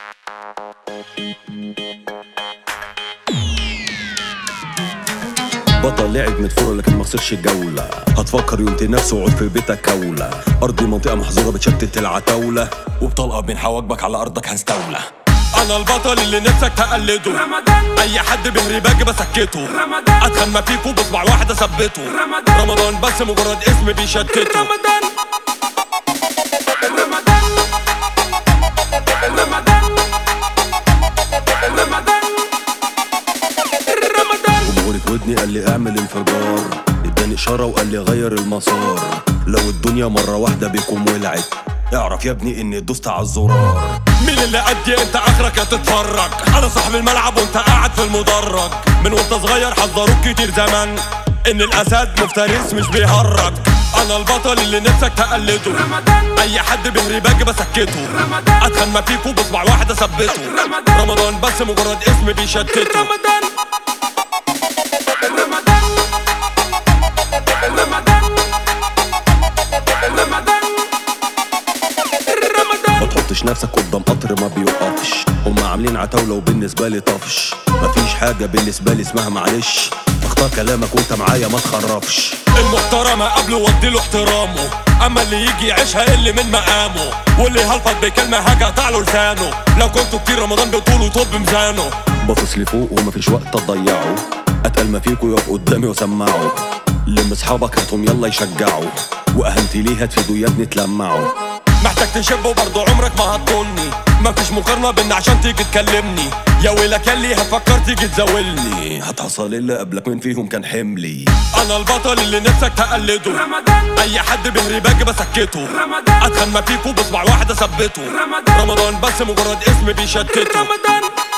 بطل لعب مدفورة لكن ما خسرش الجولة. هتفكر يوم تنافسه وعود في بيتك كولة. أرضي منطقة محظورة بتشتت العتاولة، وبطلقة بين حواجبك على أرضك هنستولى. أنا البطل اللي نفسك تقلده. رمضان. أي حد بيهري باجي بسكته. رمضان. أتخمى فيكوا بصبع واحد أثبته. رمضان بس مجرد اسم بيشتته. رمضان رمضان رمضان رمضان رمضان. جمهوري في ودني قال لي اعمل انفجار، اداني اشاره وقال لي غير المسار. لو الدنيا مره واحده بيكون ولعت، اعرف يا ابني اني دوست على الزرار. مين اللي قدي انت اخرك يا تتفرج؟ انا صاحب الملعب وانت قاعد في المدرج. من وانت صغير حذروك كتير زمان ان الاسد مفترس مش بيهرج. انا البطل اللي نفسك تقلده. رمضان. اي حد بيهري باجي بسكته. رمضان. اتخمى فيكوا بصبع واحد اثبته. رمضان بس مجرد اسم بيشتته. رمضان رمضان رمضان رمضان رمضان. ما تحطش نفسك قدام قطر ما بيوقفش، هما عاملين عتاولة وبالنسبة لي طفش. مفيش حاجة بالنسبة لي اسمها معلش، اختار كلامك وانت معايا ما تخرفش. المحترمة قبله وديله احترامه، اما اللي يجي يعيشها اللي من مقامه. واللي هلفت بكلمة هقطع له لسانه. لو كنتوا كتير رمضان بطوله طب بميزانه. باصص لفوق ومفيش وقت تضيعه، اتقل ما فيكوا يقف قدامي وسمعوا. لم اصحابك هاتهم يلا يشجعوا، واهنتي ليه هتفيدوا يا ابني تلمعوا. محتاج تشب وبرضه عمرك ما هتطولني، مفيش مقارنة بين عشان تيجي تكلمني. يا ويلك ياللي هتفكر تيجي تزاولني، هتحصل اللي قبلك من فيهم كان حملي. انا البطل اللي نفسك تقلده. رمضان. اي حد بيهري باجي بسكته. رمضان. اتخمى فيكوا بصبع واحد اثبته. رمضان بس مجرد اسم بيشتته. رمضان